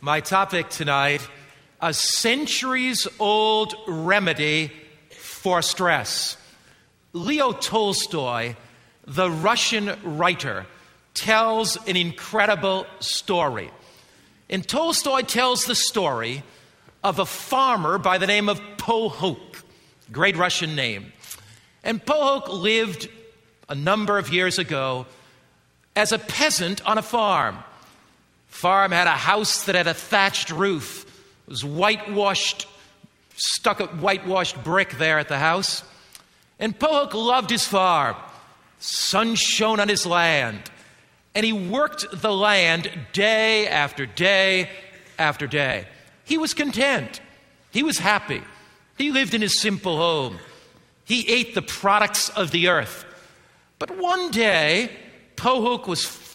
My topic tonight, a centuries-old remedy for stress. Leo Tolstoy, the Russian writer, tells an incredible story. And Tolstoy tells the story of a farmer by the name of Pohoch, great Russian name. And Pohoch lived a number of years ago as a peasant on a farm. Farm had a house that had a thatched roof. It was whitewashed, stuck a whitewashed brick there at the house. And Pohoch loved his farm. Sun shone on his land. And he worked the land day after day after day. He was content. He was happy. He lived in his simple home. He ate the products of the earth. But one day, Pohoch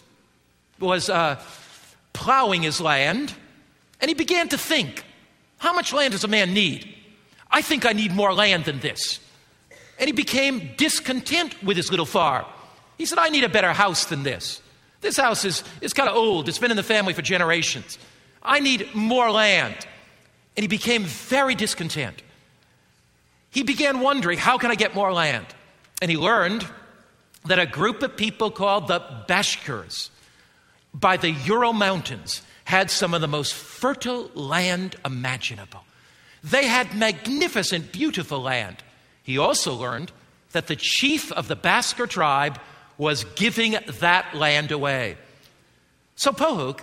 was plowing his land, and he began to think, how much land does a man need? I think I need more land than this. And he became discontent with his little farm. He said, I need a better house than this. This house is kind of old. It's been in the family for generations. I need more land. And he became very discontent. He began wondering, how can I get more land? And he learned that a group of people called the Bashkirs by the Ural Mountains had some of the most fertile land imaginable. They had magnificent, beautiful land. He also learned that the chief of the Bashkir tribe was giving that land away. So Pohoch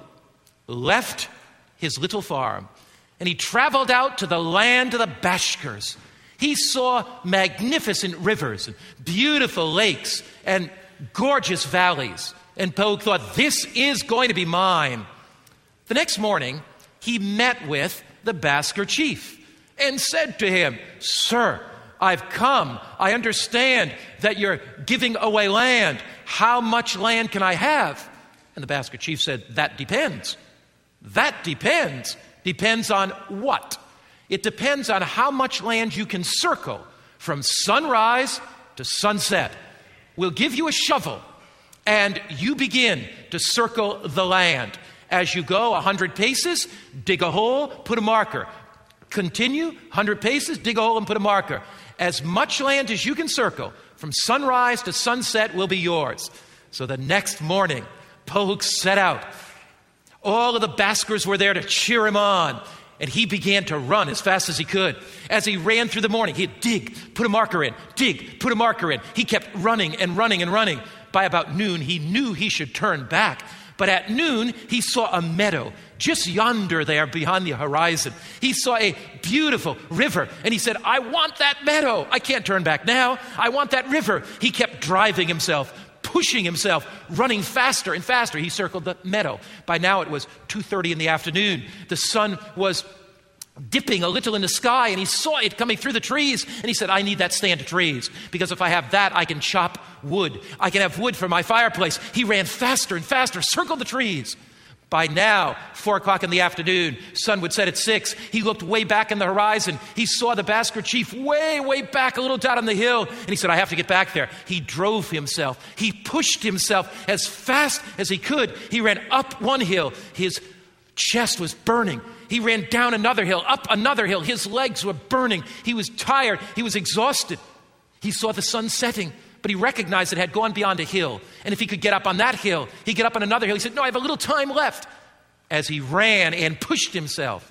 left his little farm and he traveled out to the land of the Bashkirs. He saw magnificent rivers and beautiful lakes and gorgeous valleys. And Pohoch thought, this is going to be mine. The next morning, he met with the Bashkir chief and said to him, Sir, I've come. I understand that you're giving away land. How much land can I have? And the Bashkir chief said, that depends. That depends. Depends on what? It depends on how much land you can circle from sunrise to sunset. We'll give you a shovel, and you begin to circle the land. As you go 100 paces, dig a hole, put a marker. Continue 100 paces, dig a hole and put a marker. As much land as you can circle from sunrise to sunset will be yours. So the next morning, Pohoch set out. All of the Bashkirs were there to cheer him on. And he began to run as fast as he could. As he ran through the morning, he'd dig, put a marker in, dig, put a marker in. He kept running and running and running. By about noon, he knew he should turn back. But at noon, he saw a meadow just yonder there behind the horizon. He saw a beautiful river, and he said, I want that meadow. I can't turn back now. I want that river. He kept driving himself, pushing himself, running faster and faster. He circled the meadow. By now it was 2:30 in the afternoon. The sun was dipping a little in the sky, and he saw it coming through the trees. And he said, I need that stand of trees, because if I have that, I can chop wood. I can have wood for my fireplace. He ran faster and faster, circled the trees. By now, 4 o'clock in the afternoon, sun would set at 6. He looked way back in the horizon. He saw the Bashkir chief way, way back, a little down on the hill. And he said, I have to get back there. He drove himself. He pushed himself as fast as he could. He ran up one hill. His chest was burning. He ran down another hill, up another hill. His legs were burning. He was tired. He was exhausted. He saw the sun setting, but he recognized it had gone beyond a hill. And if he could get up on that hill, he'd get up on another hill. He said, no, I have a little time left. As he ran and pushed himself,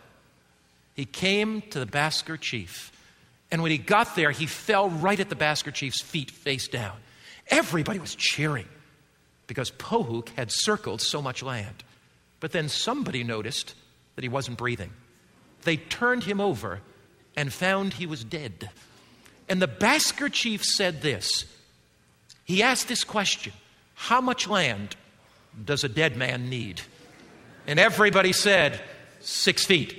he came to the Bashkir chief. And when he got there, he fell right at the Bashkir chief's feet, face down. Everybody was cheering because Pohoch had circled so much land. But then somebody noticed that he wasn't breathing. They turned him over and found he was dead. And the Bashkir chief said this. He asked this question, how much land does a dead man need? And everybody said, 6 feet.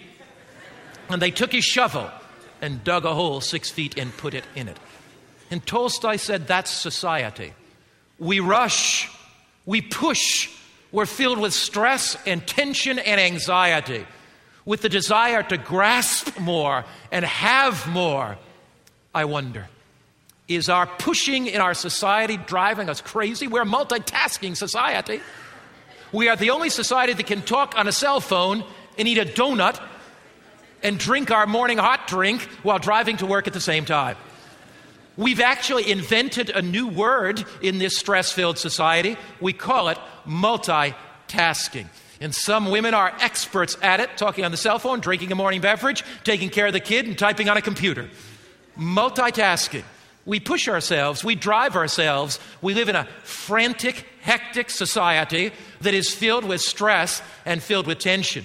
And they took his shovel and dug a hole 6 feet and put it in it. And Tolstoy said, that's society. We rush, we push, we're filled with stress and tension and anxiety, with the desire to grasp more and have more. I wonder, is our pushing in our society driving us crazy? We're a multitasking society. We are the only society that can talk on a cell phone and eat a donut and drink our morning hot drink while driving to work at the same time. We've actually invented a new word in this stress-filled society. We call it multitasking. And some women are experts at it, talking on the cell phone, drinking a morning beverage, taking care of the kid, and typing on a computer. Multitasking. We push ourselves, we drive ourselves, we live in a frantic, hectic society that is filled with stress and filled with tension.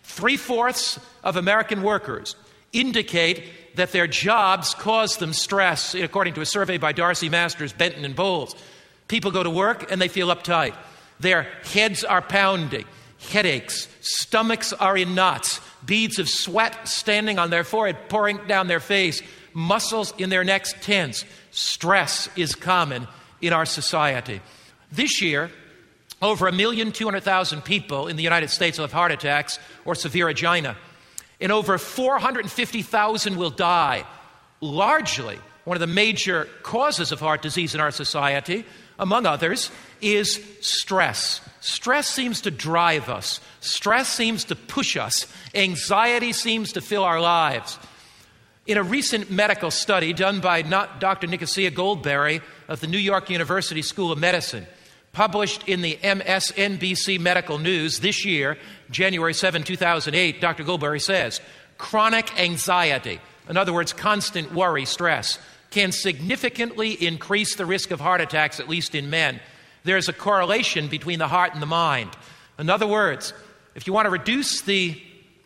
3/4 of American workers indicate that their jobs cause them stress, according to a survey by Darcy Masters, Benton, and Bowles. People go to work and they feel uptight. Their heads are pounding, headaches, stomachs are in knots, beads of sweat standing on their forehead, pouring down their face, muscles in their necks tense. Stress is common in our society. This year, over 1,200,000 people in the United States will have heart attacks or severe angina. And over 450,000 will die. Largely, one of the major causes of heart disease in our society, among others, is stress. Stress seems to drive us. Stress seems to push us. Anxiety seems to fill our lives. In a recent medical study done by Dr. Nicosia Goldberry of the New York University School of Medicine, published in the MSNBC Medical News this year, January 7, 2008, Dr. Goldberry says, chronic anxiety, in other words, constant worry, stress, can significantly increase the risk of heart attacks, at least in men. There's a correlation between the heart and the mind. In other words, if you want to reduce the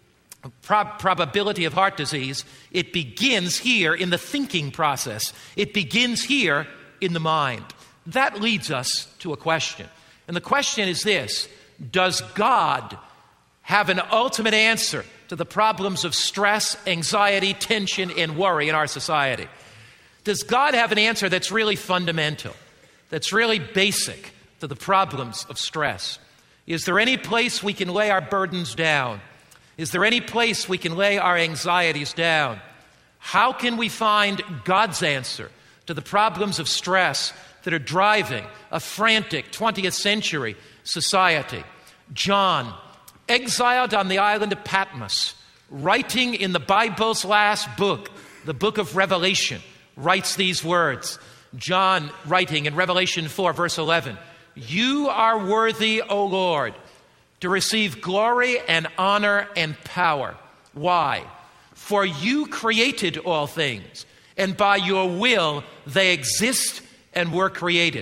probability of heart disease, it begins here in the thinking process. It begins here in the mind. That leads us to a question. And the question is this: does God have an ultimate answer to the problems of stress, anxiety, tension, and worry in our society? Does God have an answer that's really fundamental, that's really basic to the problems of stress? Is there any place we can lay our burdens down? Is there any place we can lay our anxieties down? How can we find God's answer to the problems of stress that are driving a frantic 20th century society? John, exiled on the island of Patmos, writing in the Bible's last book, the book of Revelation, writes these words. John writing in Revelation 4, verse 11, "You are worthy, O Lord, to receive glory and honor and power." Why? "For you created all things, and by your will they exist and were created."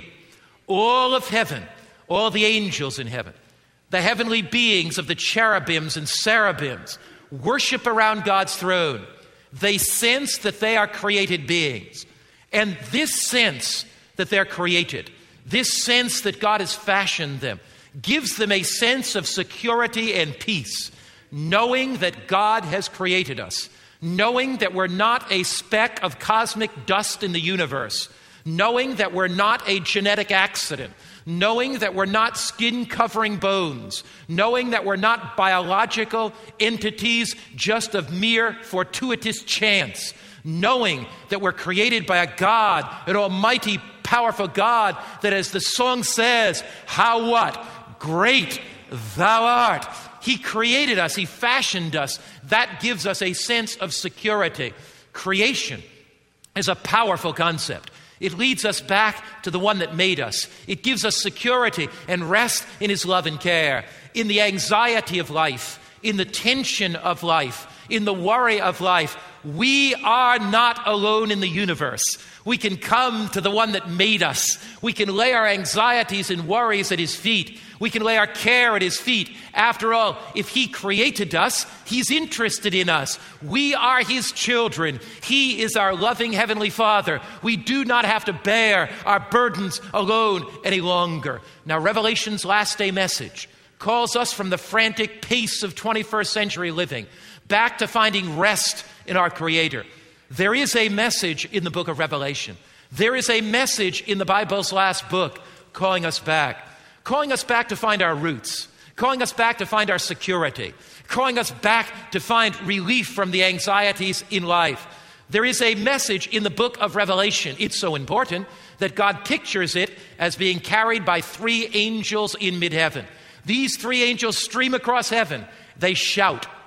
All of heaven, all the angels in heaven, the heavenly beings of the cherubims and cherubims worship around God's throne. They sense that they are created beings. And this sense that they're created, this sense that God has fashioned them, gives them a sense of security and peace, knowing that God has created us, knowing that we're not a speck of cosmic dust in the universe, knowing that we're not a genetic accident, knowing that we're not skin-covering bones, knowing that we're not biological entities just of mere fortuitous chance, knowing that we're created by a God, an almighty, powerful God, that, as the song says, how what? Great thou art. He created us. He fashioned us. That gives us a sense of security. Creation is a powerful concept. It leads us back to the one that made us. It gives us security and rest in his love and care. In the anxiety of life, in the tension of life, in the worry of life, we are not alone in the universe. We can come to the one that made us. We can lay our anxieties and worries at his feet. We can lay our care at his feet. After all, if he created us, he's interested in us. We are his children. He is our loving heavenly Father. We do not have to bear our burdens alone any longer. Now, Revelation's last day message calls us from the frantic pace of 21st century living back to finding rest in our Creator. There is a message in the book of Revelation. There is a message in the Bible's last book calling us back to find our roots, calling us back to find our security, calling us back to find relief from the anxieties in life. There is a message in the book of Revelation. It's so important that God pictures it as being carried by 3 angels in mid-heaven. These 3 angels stream across heaven. They shout.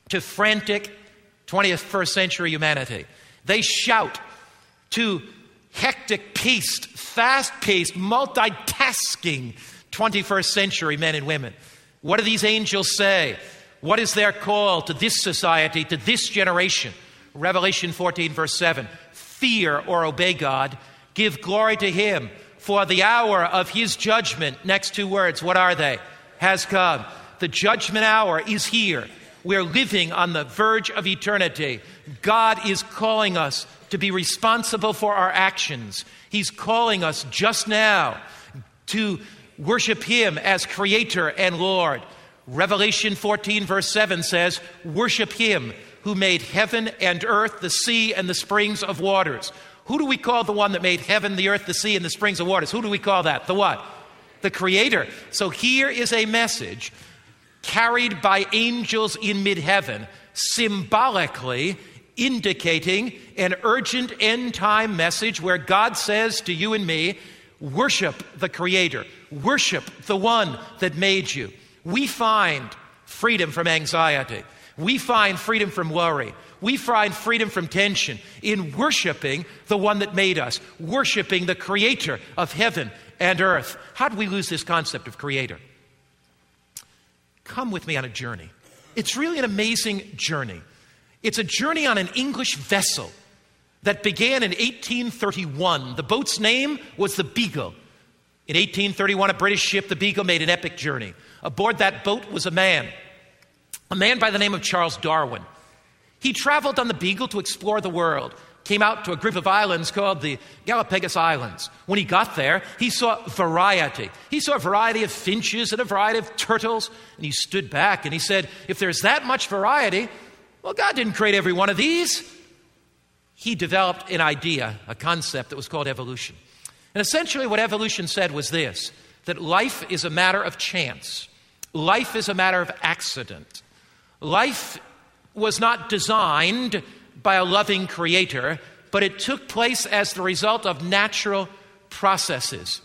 to frantic 21st century humanity. They shout to hectic-paced, fast-paced, multitasking 21st century men and women. What do these angels say? What is their call to this society, to this generation? Revelation 14, verse 7. Fear or obey God. Give glory to Him, for the hour of His judgment. Next two words, what are they? Has come. The judgment hour is here. We're living on the verge of eternity. God is calling us to be responsible for our actions. He's calling us just now to worship Him as Creator and Lord. Revelation 14, verse 7 says, worship Him who made heaven and earth, the sea, and the springs of waters. Who do we call the one that made heaven, the earth, the sea, and the springs of waters? Who do we call that? The what? The Creator. So here is a message carried by angels in mid-heaven, symbolically indicating an urgent end-time message where God says to you and me, worship the Creator. Worship the one that made you. We find freedom from anxiety. We find freedom from worry. We find freedom from tension in worshiping the one that made us, worshiping the Creator of heaven and earth. How do we lose this concept of Creator? Come with me on a journey. It's really an amazing journey. It's a journey on an English vessel that began in 1831. The boat's name was the Beagle. In 1831, a British ship, the Beagle, made an epic journey. Aboard that boat was a man by the name of Charles Darwin. He traveled on the Beagle to explore the world, came out to a group of islands called the Galapagos Islands. When he got there, he saw variety. He saw a variety of finches and a variety of turtles, and he stood back and he said, if there's that much variety, well, God didn't create every one of these. He developed an idea, a concept that was called evolution. And essentially what evolution said was this, that life is a matter of chance. Life is a matter of accident. Life was not designed by a loving Creator, but it took place as the result of natural processes.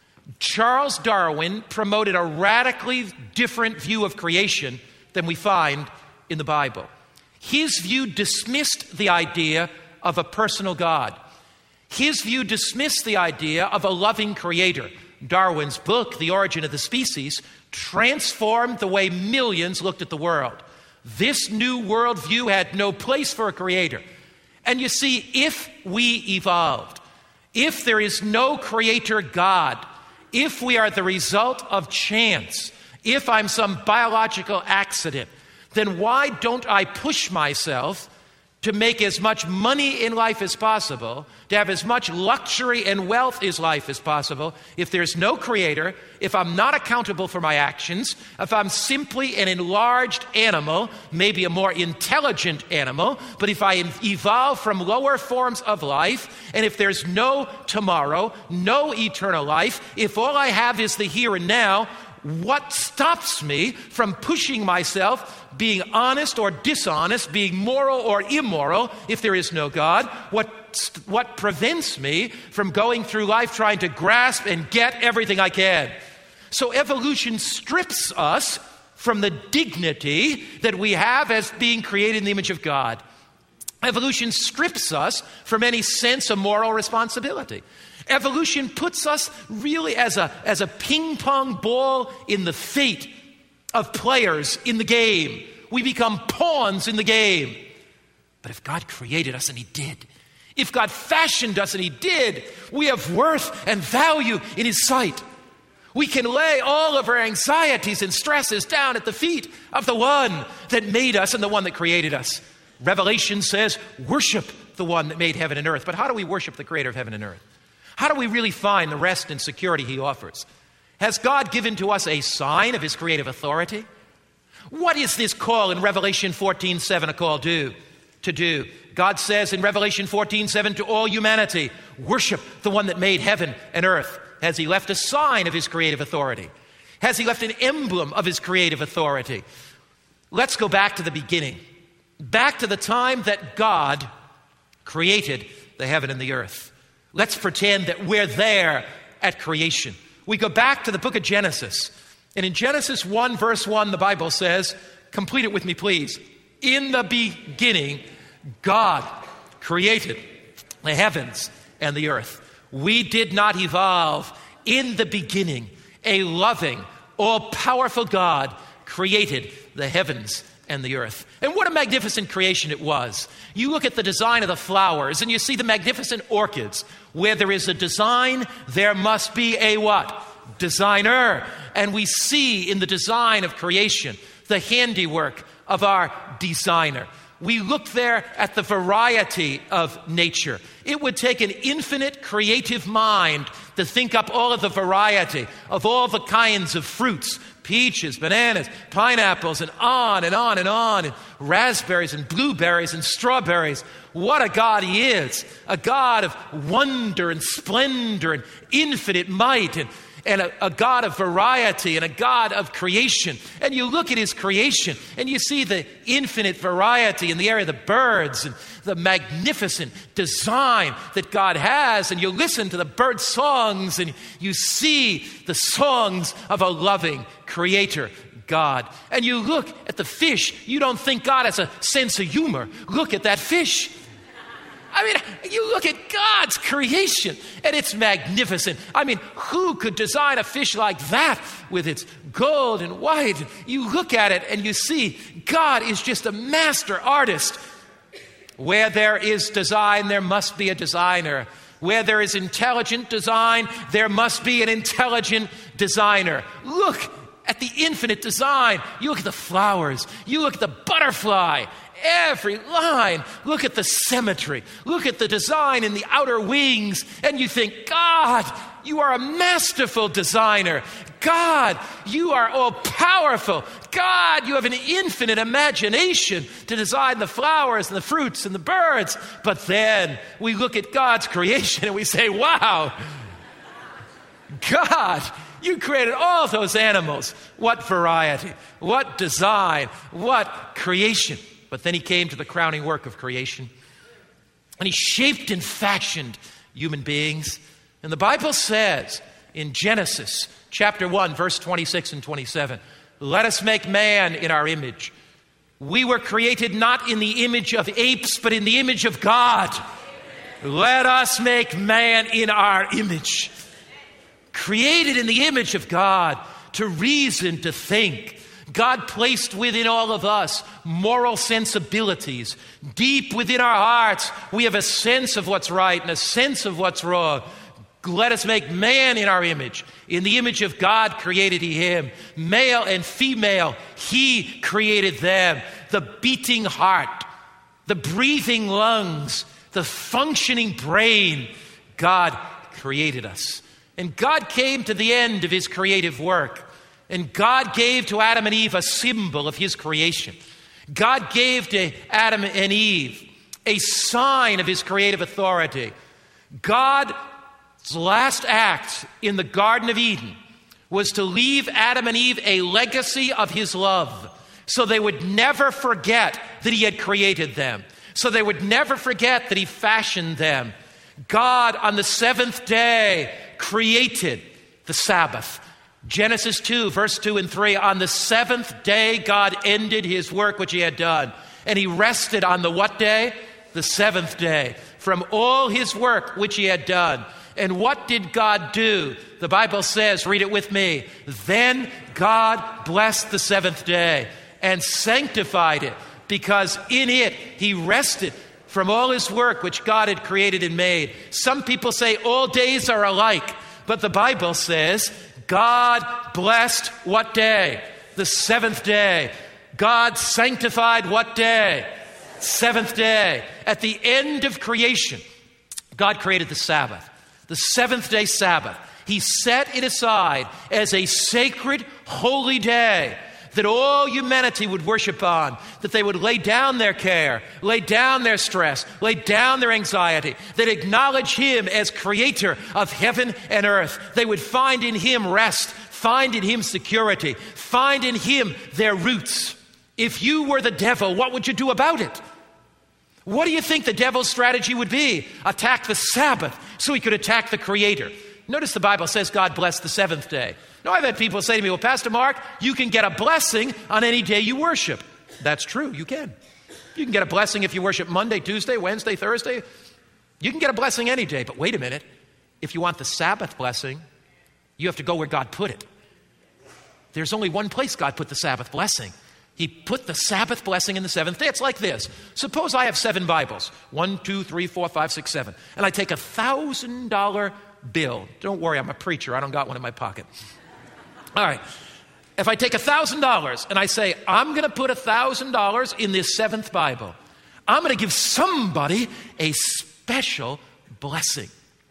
Charles Darwin promoted a radically different view of creation than we find in the Bible. His view dismissed the idea of a personal God. His view dismissed the idea of a loving Creator. Darwin's book, The Origin of the Species, transformed the way millions looked at the world. This new worldview had no place for a Creator. And you see, if we evolved, if there is no Creator God, if we are the result of chance, if I'm some biological accident, then why don't I push myself to make as much money in life as possible, to have as much luxury and wealth in life as possible, if there's no Creator, if I'm not accountable for my actions, if I'm simply an enlarged animal, maybe a more intelligent animal, but if I evolve from lower forms of life, and if there's no tomorrow, no eternal life, if all I have is the here and now, what stops me from pushing myself, being honest or dishonest, being moral or immoral, if there is no God? What prevents me from going through life trying to grasp and get everything I can? So evolution strips us from the dignity that we have as being created in the image of God. Evolution strips us from any sense of moral responsibility. Evolution puts us really as a ping pong ball in the fate of players in the game. We become pawns in the game. But if God created us, and He did, if God fashioned us, and He did, we have worth and value in His sight. We can lay all of our anxieties and stresses down at the feet of the one that made us and the one that created us. Revelation says, worship the one that made heaven and earth. But how do we worship the Creator of heaven and earth? How do we really find the rest and security He offers? Has God given to us a sign of His creative authority? What is this call in Revelation 14:7 a call to do? God says in Revelation 14:7 to all humanity, worship the one that made heaven and earth. Has He left a sign of His creative authority? Has He left an emblem of His creative authority? Let's go back to the beginning. Back to the time that God created the heaven and the earth. Let's pretend that we're there at creation. We go back to the book of Genesis. And in Genesis 1, verse 1, the Bible says, complete it with me, please. In the beginning, God created the heavens and the earth. We did not evolve. In the beginning, a loving, all-powerful God created the heavens and the earth. And what a magnificent creation it was. You look at the design of the flowers and you see the magnificent orchids. Where there is a design, there must be a what? Designer. And we see in the design of creation the handiwork of our designer. We look there at the variety of nature. It would take an infinite creative mind to think up all of the variety of all the kinds of fruits, peaches, bananas, pineapples, and on and on and on, and raspberries and blueberries and strawberries. What a God he is, a God of wonder and splendor and infinite might, and a God of variety and a God of creation. And you look at his creation and you see the infinite variety in the area of the birds and the magnificent design that God has. And you listen to the bird songs and you see the songs of a loving creator God. And you look at the fish, you don't think God has a sense of humor. Look at that fish. I mean, you look at God's creation, and it's magnificent. I mean, who could design a fish like that with its gold and white? You look at it, and you see God is just a master artist. Where there is design, there must be a designer. Where there is intelligent design, there must be an intelligent designer. Look at the infinite design. You look at the flowers. You look at the butterfly. Every line. Look at the symmetry. Look at the design in the outer wings. And you think, God, you are a masterful designer. God, you are all powerful. God, you have an infinite imagination to design the flowers and the fruits and the birds. But then we look at God's creation and we say, wow, God, you created all those animals. What variety, what design, what creation. But then he came to the crowning work of creation, and he shaped and fashioned human beings. And the Bible says in Genesis chapter 1, verse 26 and 27, let us make man in our image. We were created not in the image of apes, but in the image of God. Let us make man in our image. Created in the image of God to reason, to think. God placed within all of us moral sensibilities. Deep within our hearts, we have a sense of what's right and a sense of what's wrong. Let us make man in our image. In the image of God created he him. Male and female, he created them. The beating heart, the breathing lungs, the functioning brain. God created us. And God came to the end of his creative work. And God gave to Adam and Eve a symbol of his creation. God gave to Adam and Eve a sign of his creative authority. God's last act in the Garden of Eden was to leave Adam and Eve a legacy of his love, so they would never forget that he had created them, so they would never forget that he fashioned them. God, on the seventh day, created the Sabbath. Genesis 2, verse 2 and 3, on the seventh day, God ended his work which he had done. And he rested on the what day? The seventh day, from all his work which he had done. And what did God do? The Bible says, read it with me, then God blessed the seventh day and sanctified it, because in it he rested from all his work which God had created and made. Some people say all days are alike, but the Bible says God blessed what day? The seventh day. God sanctified what day? Seventh day. At the end of creation, God created the Sabbath, the seventh day Sabbath. He set it aside as a sacred, holy day that all humanity would worship on, that they would lay down their care, lay down their stress, lay down their anxiety, that acknowledge him as creator of heaven and earth. They would find in him rest, find in him security, find in him their roots. If you were the devil, what would you do about it? What do you think the devil's strategy would be? Attack the Sabbath so he could attack the creator. Notice the Bible says God blessed the seventh day. Now, I've had people say to me, well, Pastor Mark, you can get a blessing on any day you worship. That's true, you can. You can get a blessing if you worship Monday, Tuesday, Wednesday, Thursday. You can get a blessing any day. But wait a minute. If you want the Sabbath blessing, you have to go where God put it. There's only one place God put the Sabbath blessing. He put the Sabbath blessing in the seventh day. It's like this. Suppose I have 7 Bibles. 1, 2, 3, 4, 5, 6, 7. And I take a $1,000 bill. Don't worry, I'm a preacher. I don't got one in my pocket. All right. If I take $1,000 and I say, I'm going to put $1,000 in this 7th Bible, I'm going to give somebody a special blessing.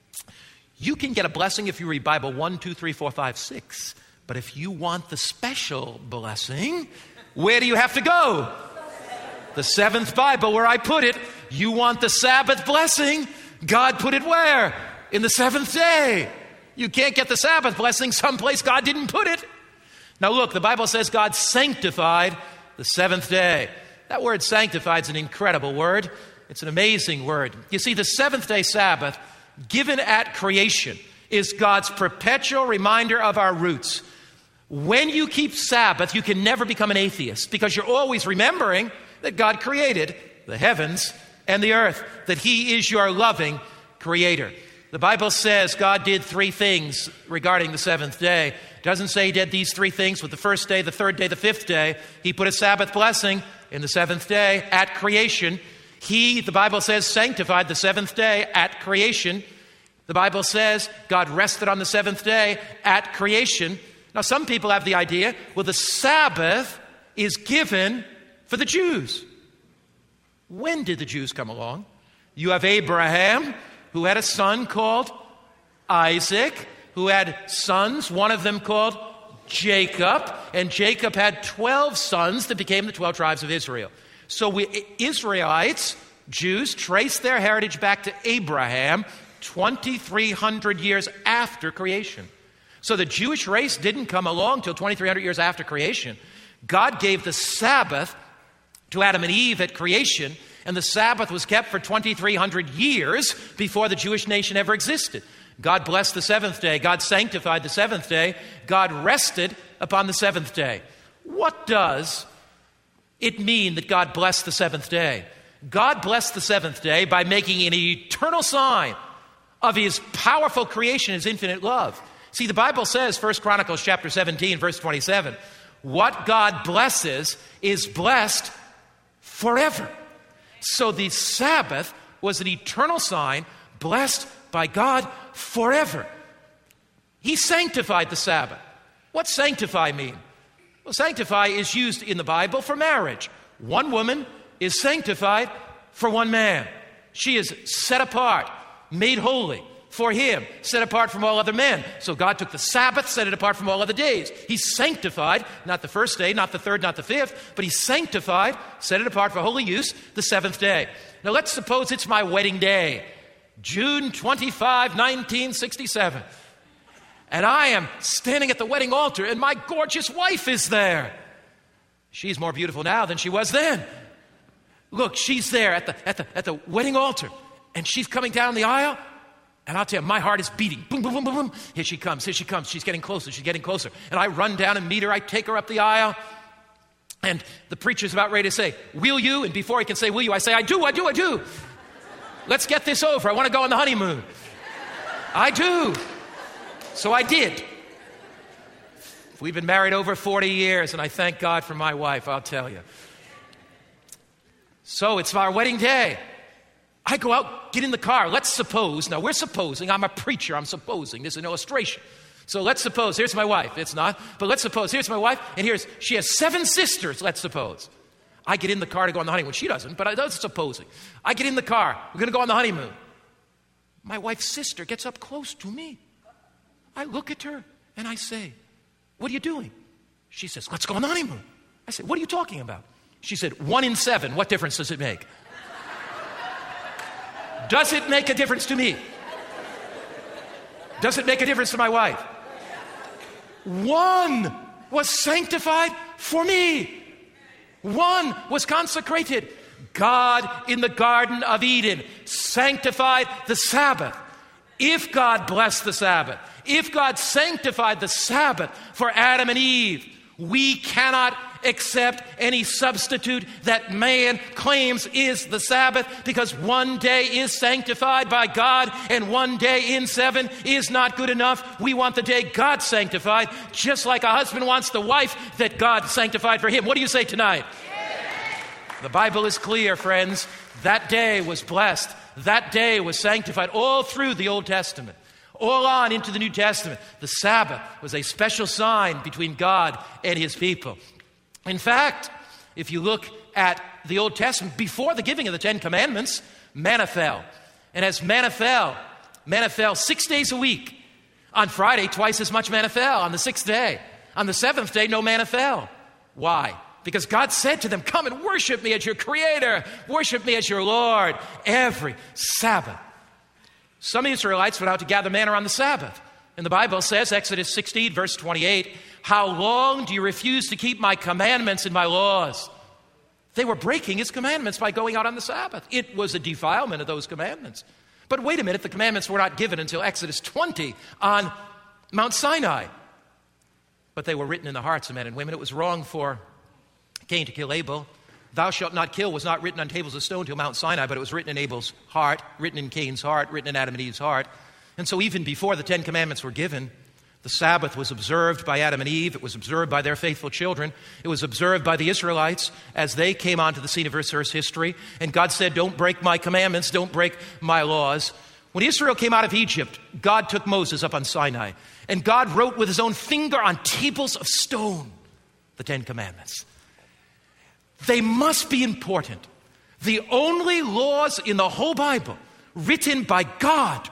You can get a blessing if you read Bible 1, 2, 3, 4, 5, 6. But if you want the special blessing, where do you have to go? The 7th Bible, where I put it. You want the Sabbath blessing? God put it where? In the 7th day. You can't get the Sabbath blessing someplace God didn't put it. Now look, the Bible says God sanctified the 7th day. That word sanctified is an incredible word. It's an amazing word. You see, the 7th day Sabbath, given at creation, is God's perpetual reminder of our roots. When you keep Sabbath, you can never become an atheist because you're always remembering that God created the heavens and the earth, that He is your loving Creator. The Bible says God did 3 things regarding the 7th day. It doesn't say He did these 3 things with the 1st day, the 3rd day, the 5th day. He put a Sabbath blessing in the 7th day at creation. He, the Bible says, sanctified the 7th day at creation. The Bible says God rested on the 7th day at creation. Now, some people have the idea, well, the Sabbath is given for the Jews. When did the Jews come along? You have Abraham, who had a son called Isaac, who had sons, one of them called Jacob, and Jacob had 12 sons that became the 12 tribes of Israel. So we Israelites, Jews, trace their heritage back to Abraham 2,300 years after creation. So the Jewish race didn't come along until 2,300 years after creation. God gave the Sabbath to Adam and Eve at creation, and the Sabbath was kept for 2,300 years before the Jewish nation ever existed. God blessed the 7th day. God sanctified the 7th day. God rested upon the 7th day. What does it mean that God blessed the 7th day? God blessed the 7th day by making an eternal sign of His powerful creation, His infinite love. See, the Bible says, 1 Chronicles chapter 17, verse 27, what God blesses is blessed forever. So the Sabbath was an eternal sign blessed by God forever. He sanctified the Sabbath. What's sanctify mean? Well, sanctify is used in the Bible for marriage. One woman is sanctified for one man. She is set apart, made holy for Him, set apart from all other men. So God took the Sabbath, set it apart from all other days. He sanctified, not the 1st day, not the 3rd, not the 5th, but He sanctified, set it apart for holy use, the 7th day. Now let's suppose it's my wedding day, June 25, 1967. And I am standing at the wedding altar and my gorgeous wife is there. She's more beautiful now than she was then. Look, she's there at the wedding altar and she's coming down the aisle. And I'll tell you, my heart is beating. Boom, boom, boom, boom, boom. Here she comes, here she comes. She's getting closer, she's getting closer. And I run down and meet her. I take her up the aisle. And the preacher's about ready to say, will you? And before he can say, will you? I say, I do. Let's get this over. I want to go on the honeymoon. I do. So I did. We've been married over 40 years, and I thank God for my wife, I'll tell you. So it's our wedding day. I go out, get in the car. Let's suppose, now we're supposing, I'm a preacher, I'm supposing, this is an illustration. So let's suppose, here's my wife. It's not, but let's suppose, here's my wife, and she has 7 sisters, let's suppose. I get in the car to go on the honeymoon. She doesn't, but that's supposing. I get in the car, we're going to go on the honeymoon. My wife's sister gets up close to me. I look at her, and I say, what are you doing? She says, let's go on the honeymoon. I say, what are you talking about? She said, 1 in 7, what difference does it make? Does it make a difference to me? Does it make a difference to my wife? 1 was sanctified for me. 1 was consecrated. God in the Garden of Eden sanctified the Sabbath. If God blessed the Sabbath, if God sanctified the Sabbath for Adam and Eve, we cannot accept any substitute that man claims is the Sabbath, because one day is sanctified by God and one day in 7 is not good enough. We want the day God sanctified, just like a husband wants the wife that God sanctified for him. What do you say tonight? The Bible is clear, friends. That day was blessed. That day was sanctified all through the Old Testament, all on into the New Testament. The Sabbath was a special sign between God and his people. In fact, if you look at the Old Testament, before the giving of the 10 Commandments, manna fell. And as manna fell 6 days a week. On Friday, twice as much manna fell on the 6th day. On the 7th day, no manna fell. Why? Because God said to them, come and worship me as your creator. Worship me as your Lord every Sabbath. Some Israelites went out to gather manna on the Sabbath. And the Bible says, Exodus 16, verse 28, how long do you refuse to keep my commandments and my laws? They were breaking his commandments by going out on the Sabbath. It was a defilement of those commandments. But wait a minute, the commandments were not given until Exodus 20 on Mount Sinai. But they were written in the hearts of men and women. It was wrong for Cain to kill Abel. Thou shalt not kill was not written on tables of stone till Mount Sinai, but it was written in Abel's heart, written in Cain's heart, written in Adam and Eve's heart. And so even before the 10 Commandments were given, the Sabbath was observed by Adam and Eve. It was observed by their faithful children. It was observed by the Israelites as they came onto the scene of Earth's history. And God said, don't break my commandments, don't break my laws. When Israel came out of Egypt, God took Moses up on Sinai. And God wrote with his own finger on tables of stone the 10 Commandments. They must be important. The only laws in the whole Bible written by God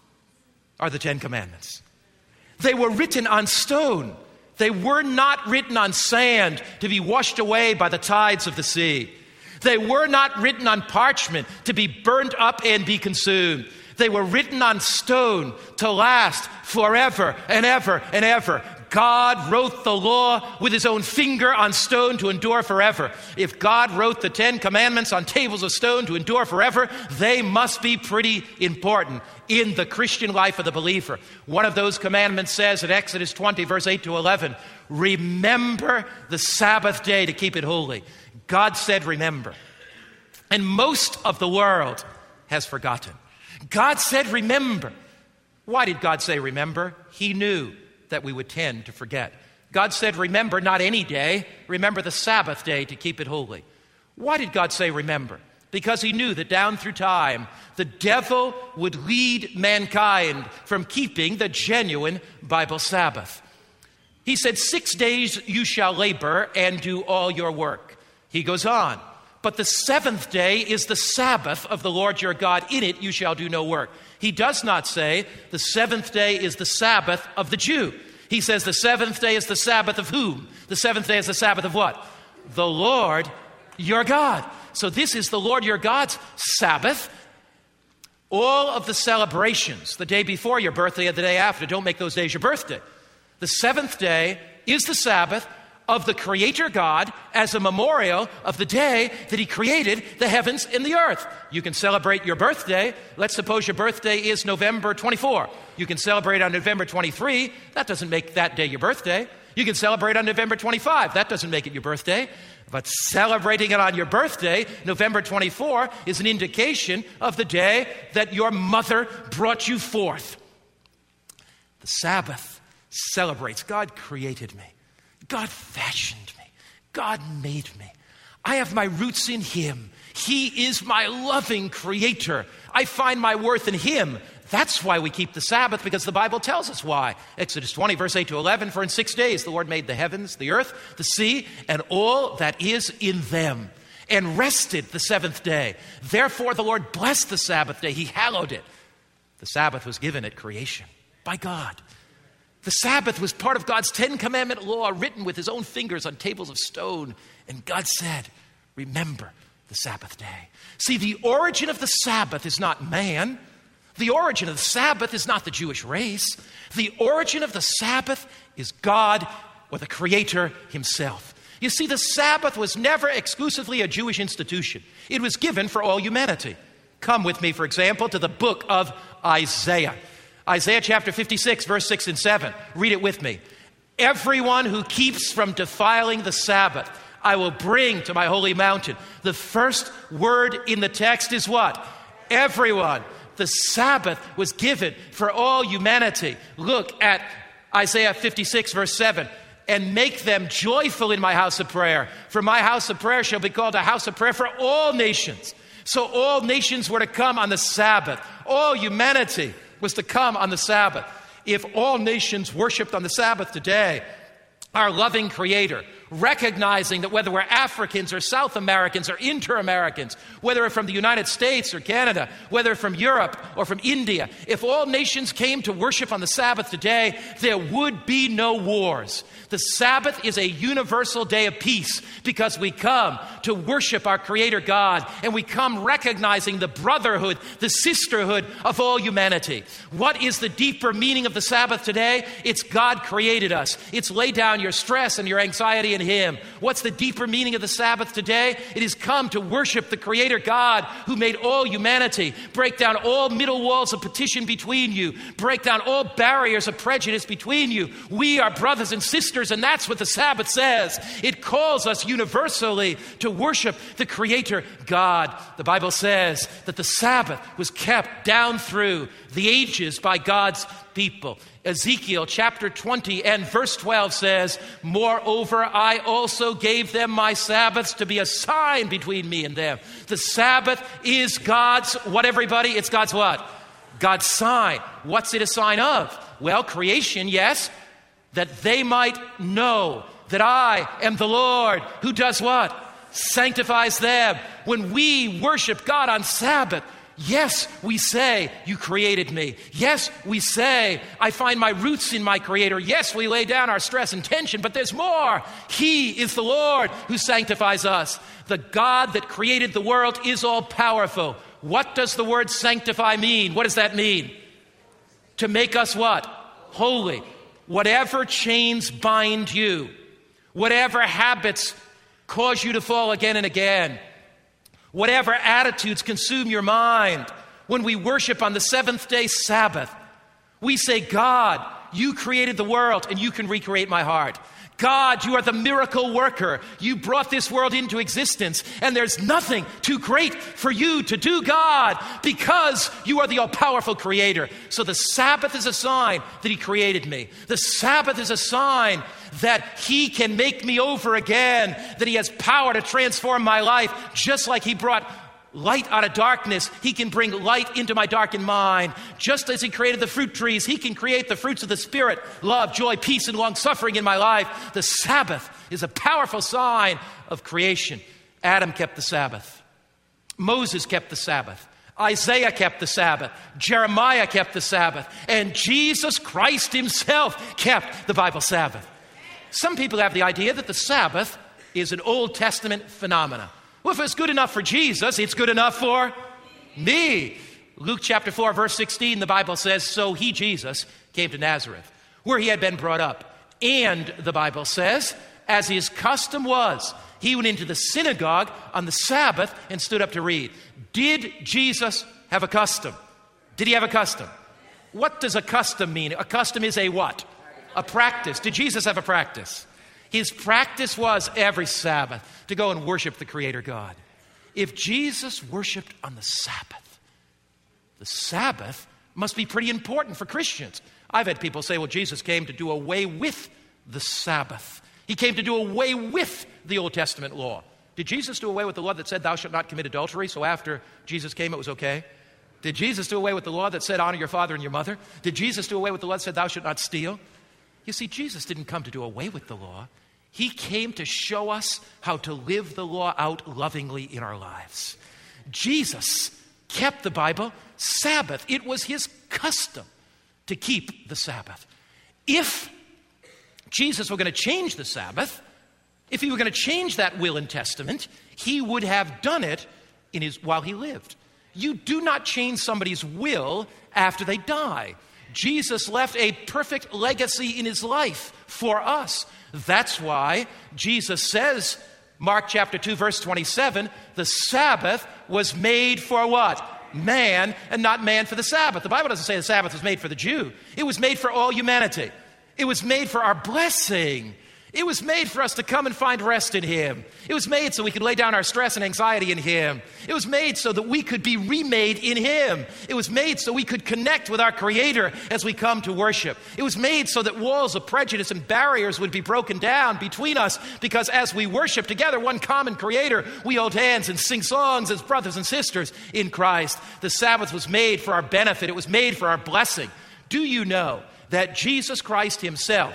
are the 10 Commandments. They were written on stone. They were not written on sand to be washed away by the tides of the sea. They were not written on parchment to be burnt up and be consumed. They were written on stone to last forever and ever and ever. God wrote the law with his own finger on stone to endure forever. If God wrote the 10 Commandments on tables of stone to endure forever, they must be pretty important in the Christian life of the believer. One of those commandments says in Exodus 20, verse 8 to 11, remember the Sabbath day to keep it holy. God said remember. And most of the world has forgotten. God said remember. Why did God say remember? He knew that we would tend to forget. God said, remember, not any day, remember the Sabbath day to keep it holy. Why did God say remember? Because he knew that down through time, the devil would lead mankind from keeping the genuine Bible Sabbath. He said, 6 days you shall labor and do all your work. He goes on, but the 7th day is the Sabbath of the Lord your God. In it you shall do no work. He does not say the 7th day is the Sabbath of the Jew. He says the 7th day is the Sabbath of whom? The 7th day is the Sabbath of what? The Lord your God. So this is the Lord your God's Sabbath. All of the celebrations, the day before your birthday and the day after, don't make those days your birthday. The 7th day is the Sabbath of the Creator God as a memorial of the day that he created the heavens and the earth. You can celebrate your birthday. Let's suppose your birthday is November 24. You can celebrate on November 23. That doesn't make that day your birthday. You can celebrate on November 25. That doesn't make it your birthday. But celebrating it on your birthday, November 24, is an indication of the day that your mother brought you forth. The Sabbath celebrates God created me. God fashioned me. God made me. I have my roots in him. He is my loving creator. I find my worth in him. That's why we keep the Sabbath, because the Bible tells us why. Exodus 20, verse 8 to 11, for in 6 days the Lord made the heavens, the earth, the sea, and all that is in them, and rested the 7th day. Therefore the Lord blessed the Sabbath day. He hallowed it. The Sabbath was given at creation by God. The Sabbath was part of God's 10 Commandment law written with his own fingers on tables of stone. And God said, remember the Sabbath day. See, the origin of the Sabbath is not man. The origin of the Sabbath is not the Jewish race. The origin of the Sabbath is God, or the Creator himself. You see, the Sabbath was never exclusively a Jewish institution. It was given for all humanity. Come with me, for example, to the book of Isaiah. Isaiah chapter 56, verse 6 and 7. Read it with me. Everyone who keeps from defiling the Sabbath, I will bring to my holy mountain. The first word in the text is what? Everyone. The Sabbath was given for all humanity. Look at Isaiah 56, verse 7. And make them joyful in my house of prayer. For my house of prayer shall be called a house of prayer for all nations. So all nations were to come on the Sabbath. All humanity was to come on the Sabbath. If all nations worshiped on the Sabbath today, our loving Creator, recognizing that whether we're Africans or South Americans or Inter-Americans, whether we're from the United States or Canada, whether from Europe or from India, if all nations came to worship on the Sabbath today, there would be no wars. The Sabbath is a universal day of peace because we come to worship our Creator God, and we come recognizing the brotherhood, the sisterhood of all humanity. What is the deeper meaning of the Sabbath today? It's God created us. It's lay down your stress and your anxiety in Him. What's the deeper meaning of the Sabbath today? It is come to worship the Creator God who made all humanity, break down all middle walls of petition between you, break down all barriers of prejudice between you. We are brothers and sisters, and that's what the Sabbath says. It calls us universally to worship the Creator God. The Bible says that the Sabbath was kept down through the ages by God's people. Ezekiel chapter 20 and verse 12 says, moreover, I also gave them my Sabbaths to be a sign between me and them. The Sabbath is God's, what everybody? It's God's what? God's sign. What's it a sign of? Well, creation, yes, that they might know that I am the Lord who does what? Sanctifies them. When we worship God on Sabbath, yes, we say, you created me. Yes, we say, I find my roots in my Creator. Yes, we lay down our stress and tension, but there's more. He is the Lord who sanctifies us. The God that created the world is all powerful. What does the word sanctify mean? What does that mean? To make us what? Holy. Whatever chains bind you, whatever habits cause you to fall again and again, whatever attitudes consume your mind, when we worship on the seventh-day Sabbath, we say, God, you created the world and you can recreate my heart. God, you are the miracle worker. You brought this world into existence, and there's nothing too great for you to do, God, because you are the all-powerful Creator. So the Sabbath is a sign that He created me. The Sabbath is a sign that He can make me over again, that He has power to transform my life, just like He brought light out of darkness. He can bring light into my darkened mind. Just as He created the fruit trees, He can create the fruits of the Spirit, love, joy, peace, and long-suffering in my life. The Sabbath is a powerful sign of creation. Adam kept the Sabbath. Moses kept the Sabbath. Isaiah kept the Sabbath. Jeremiah kept the Sabbath. And Jesus Christ Himself kept the Bible Sabbath. Some people have the idea that the Sabbath is an Old Testament phenomenon. Well, if it's good enough for Jesus, it's good enough for me. Luke chapter 4, verse 16, the Bible says, so He, Jesus, came to Nazareth, where He had been brought up. And the Bible says, as His custom was, He went into the synagogue on the Sabbath and stood up to read. Did Jesus have a custom? Did He have a custom? What does a custom mean? A custom is a what? A practice. Did Jesus have a practice? His practice was every Sabbath to go and worship the Creator God. If Jesus worshiped on the Sabbath must be pretty important for Christians. I've had people say, well, Jesus came to do away with the Sabbath. He came to do away with the Old Testament law. Did Jesus do away with the law that said, thou shalt not commit adultery, so after Jesus came it was okay? Did Jesus do away with the law that said, honor your father and your mother? Did Jesus do away with the law that said, thou shalt not steal? You see, Jesus didn't come to do away with the law. He came to show us how to live the law out lovingly in our lives. Jesus kept the Bible Sabbath. It was His custom to keep the Sabbath. If Jesus were going to change the Sabbath, if He were going to change that will and testament, He would have done it while He lived. You do not change somebody's will after they die. Jesus left a perfect legacy in His life for us. That's why Jesus says, Mark chapter 2, verse 27, the Sabbath was made for what? Man, and not man for the Sabbath. The Bible doesn't say the Sabbath was made for the Jew. It was made for all humanity. It was made for our blessing. It was made for us to come and find rest in Him. It was made so we could lay down our stress and anxiety in Him. It was made so that we could be remade in Him. It was made so we could connect with our Creator as we come to worship. It was made so that walls of prejudice and barriers would be broken down between us, because as we worship together one common Creator, we hold hands and sing songs as brothers and sisters in Christ. The Sabbath was made for our benefit. It was made for our blessing. Do you know that Jesus Christ Himself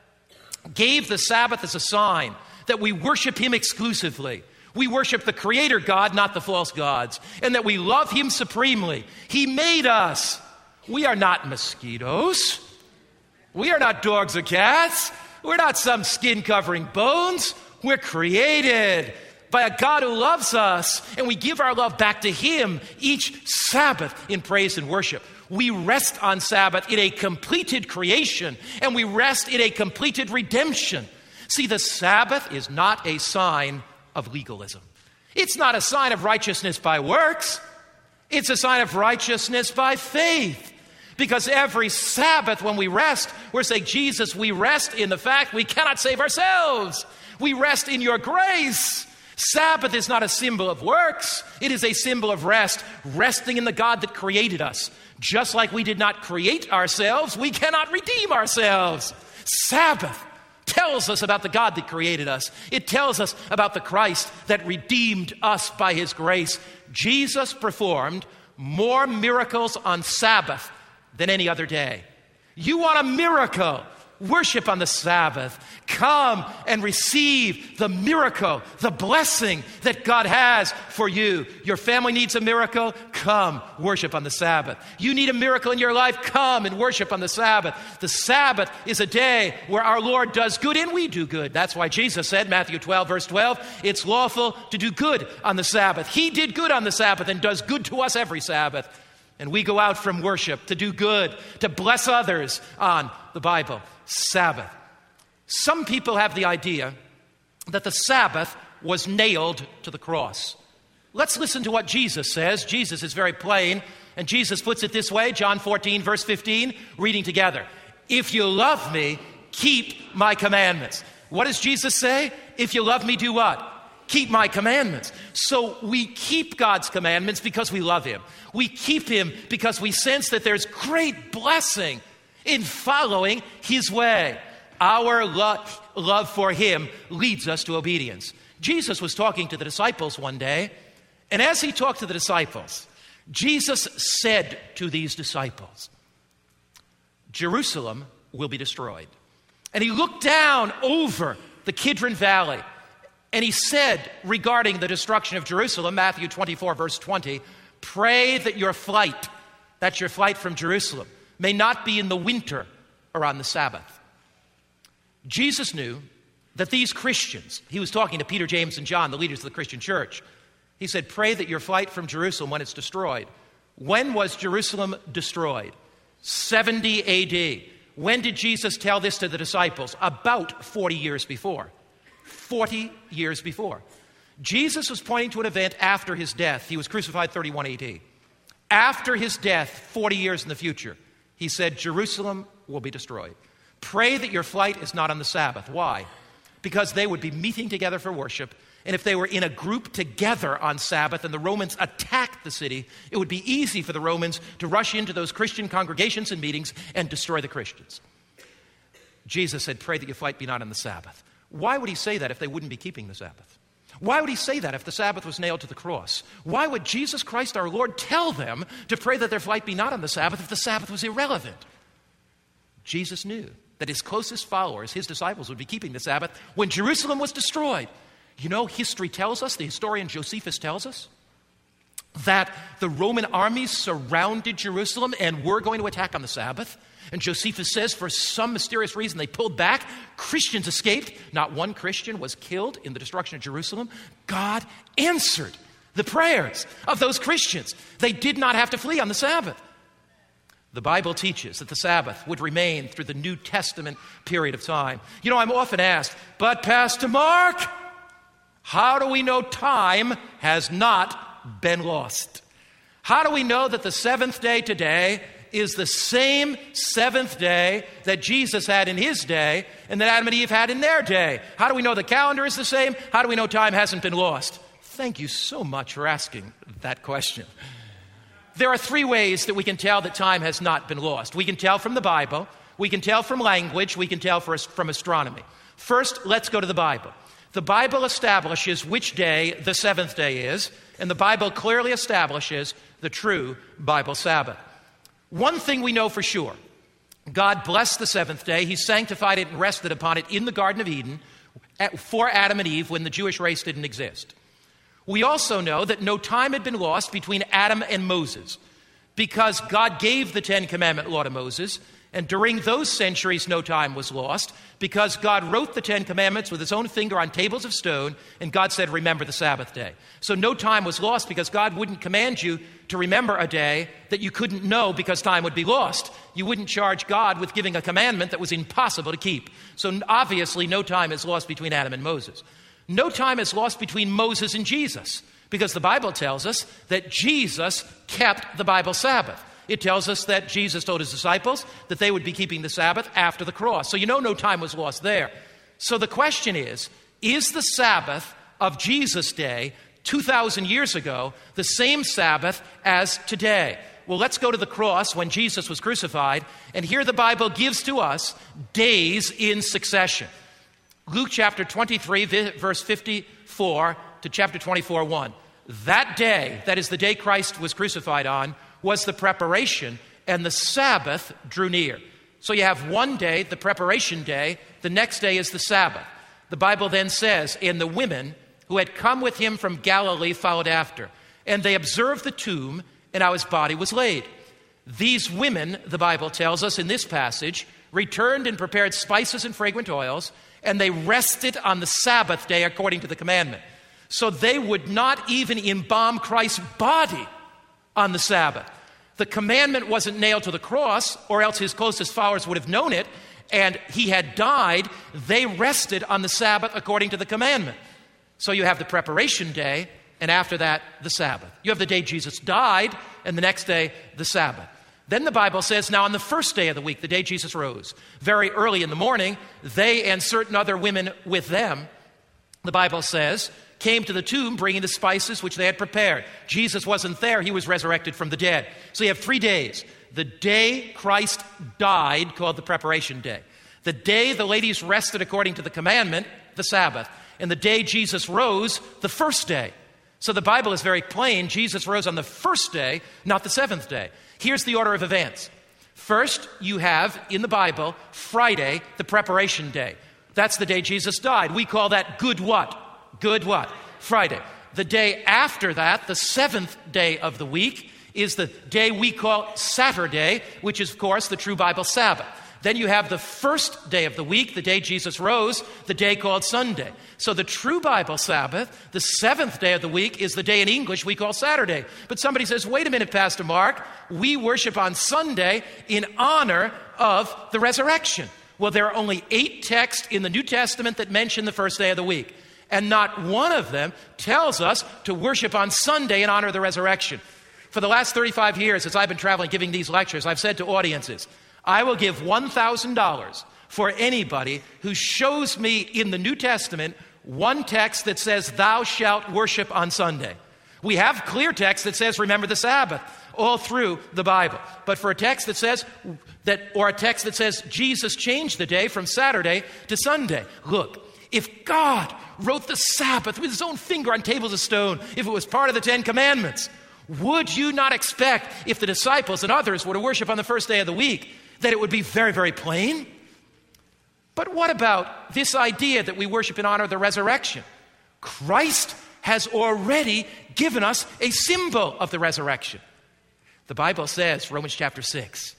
gave the Sabbath as a sign that we worship Him exclusively? We worship the Creator God, not the false gods, and that we love Him supremely. He made us. We are not mosquitoes. We are not dogs or cats. We're not some skin-covering bones. We're created by a God who loves us, and we give our love back to Him each Sabbath in praise and worship. We rest on Sabbath in a completed creation, and we rest in a completed redemption. See, the Sabbath is not a sign of legalism. It's not a sign of righteousness by works. It's a sign of righteousness by faith. Because every Sabbath when we rest, we're saying, Jesus, we rest in the fact we cannot save ourselves. We rest in your grace. Sabbath is not a symbol of works. It is a symbol of rest, resting in the God that created us. Just like we did not create ourselves, we cannot redeem ourselves. Sabbath tells us about the God that created us. It tells us about the Christ that redeemed us by His grace. Jesus performed more miracles on Sabbath than any other day. You want a miracle? Worship on the Sabbath. Come and receive the miracle, the blessing that God has for you. Your family needs a miracle? Come worship on the Sabbath. You need a miracle in your life? Come and worship on the Sabbath. The Sabbath is a day where our Lord does good and we do good. That's why Jesus said, Matthew 12, verse 12, it's lawful to do good on the Sabbath. He did good on the Sabbath and does good to us every Sabbath. And we go out from worship to do good, to bless others on the Bible. Sabbath. Some people have the idea that the Sabbath was nailed to the cross. Let's listen to what Jesus says. Jesus is very plain, and Jesus puts it this way, John 14, verse 15, reading together. If you love me, keep my commandments. What does Jesus say? If you love me, do what? Keep my commandments. So we keep God's commandments because we love Him. We keep Him because we sense that there's great blessing in following His way. Our love for Him leads us to obedience. Jesus was talking to the disciples one day, and as He talked to the disciples, Jesus said to these disciples, Jerusalem will be destroyed. And He looked down over the Kidron Valley, and He said regarding the destruction of Jerusalem, Matthew 24, verse 20, pray that your flight, that's your flight from Jerusalem, may not be in the winter or on the Sabbath. Jesus knew that these Christians, He was talking to Peter, James, and John, the leaders of the Christian church. He said, pray that your flight from Jerusalem when it's destroyed. When was Jerusalem destroyed? 70 AD. When did Jesus tell this to the disciples? About 40 years before. 40 years before. Jesus was pointing to an event after His death. He was crucified 31 AD. After His death, 40 years in the future, He said, Jerusalem will be destroyed. Pray that your flight is not on the Sabbath. Why? Because they would be meeting together for worship, and if they were in a group together on Sabbath and the Romans attacked the city, it would be easy for the Romans to rush into those Christian congregations and meetings and destroy the Christians. Jesus said, pray that your flight be not on the Sabbath. Why would He say that if they wouldn't be keeping the Sabbath? Why would He say that if the Sabbath was nailed to the cross? Why would Jesus Christ our Lord tell them to pray that their flight be not on the Sabbath if the Sabbath was irrelevant? Jesus knew that His closest followers, His disciples, would be keeping the Sabbath when Jerusalem was destroyed. You know, history tells us, the historian Josephus tells us, that the Roman armies surrounded Jerusalem and were going to attack on the Sabbath. And Josephus says for some mysterious reason they pulled back. Christians escaped. Not one Christian was killed in the destruction of Jerusalem. God answered the prayers of those Christians. They did not have to flee on the Sabbath. The Bible teaches that the Sabbath would remain through the New Testament period of time. You know, I'm often asked, but Pastor Mark, how do we know time has not been lost? How do we know that the seventh day today is the same seventh day that Jesus had in his day and that Adam and Eve had in their day. How do we know the calendar is the same? How do we know time hasn't been lost? Thank you so much for asking that question. There are three ways that we can tell that time has not been lost. We can tell from the Bible, we can tell from language, we can tell from astronomy. First, let's go to the Bible. The Bible establishes which day the seventh day is, and the Bible clearly establishes the true Bible Sabbath. One thing we know for sure, God blessed the seventh day. He sanctified it and rested upon it in the Garden of Eden for Adam and Eve when the Jewish race didn't exist. We also know that no time had been lost between Adam and Moses because God gave the Ten Commandment law to Moses, and during those centuries no time was lost because God wrote the Ten Commandments with his own finger on tables of stone, and God said, remember the Sabbath day. So no time was lost because God wouldn't command you to remember a day that you couldn't know because time would be lost. You wouldn't charge God with giving a commandment that was impossible to keep. So obviously no time is lost between Adam and Moses. No time is lost between Moses and Jesus because the Bible tells us that Jesus kept the Bible Sabbath. It tells us that Jesus told his disciples that they would be keeping the Sabbath after the cross. So no time was lost there. So the question is the Sabbath of Jesus' day 2,000 years ago the same Sabbath as today? Well, let's go to the cross when Jesus was crucified, and here the Bible gives to us days in succession. Luke chapter 23, verse 54 to chapter 24, 1. That day, that is the day Christ was crucified on, was the preparation, and the Sabbath drew near. So you have one day, the preparation day, the next day is the Sabbath. The Bible then says, and the women who had come with him from Galilee followed after, and they observed the tomb and how his body was laid. These women, the Bible tells us in this passage, returned and prepared spices and fragrant oils, and they rested on the Sabbath day according to the commandment. So they would not even embalm Christ's body on the Sabbath. The commandment wasn't nailed to the cross, or else his closest followers would have known it, and he had died. They rested on the Sabbath according to the commandment. So you have the preparation day, and after that, the Sabbath. You have the day Jesus died, and the next day, the Sabbath. Then the Bible says, now on the first day of the week, the day Jesus rose, very early in the morning, they and certain other women with them, the Bible says, came to the tomb bringing the spices which they had prepared. Jesus wasn't there. He was resurrected from the dead. So you have 3 days. The day Christ died, called the preparation day. The day the ladies rested according to the commandment, the Sabbath. And the day Jesus rose, the first day. So the Bible is very plain. Jesus rose on the first day, not the seventh day. Here's the order of events. First, you have in the Bible, Friday, the preparation day. That's the day Jesus died. We call that Good what? Good what? Friday. The day after that, the seventh day of the week, is the day we call Saturday, which is, of course, the true Bible Sabbath. Then you have the first day of the week, the day Jesus rose, the day called Sunday. So the true Bible Sabbath, the seventh day of the week, is the day in English we call Saturday. But somebody says, wait a minute, Pastor Mark, we worship on Sunday in honor of the resurrection. Well, there are only 8 texts in the New Testament that mention the first day of the week. And not one of them tells us to worship on Sunday in honor of the resurrection. For the last 35 years, as I've been traveling giving these lectures, I've said to audiences, I will give $1,000 for anybody who shows me in the New Testament one text that says, thou shalt worship on Sunday. We have clear text that says, remember the Sabbath, all through the Bible. But for a text that says or a text that says Jesus changed the day from Saturday to Sunday. Look, if God wrote the Sabbath with his own finger on tables of stone, if it was part of the 10 Commandments, would you not expect, if the disciples and others were to worship on the first day of the week, that it would be very, very plain? But what about this idea that we worship in honor of the resurrection? Christ has already given us a symbol of the resurrection. The Bible says, Romans chapter 6,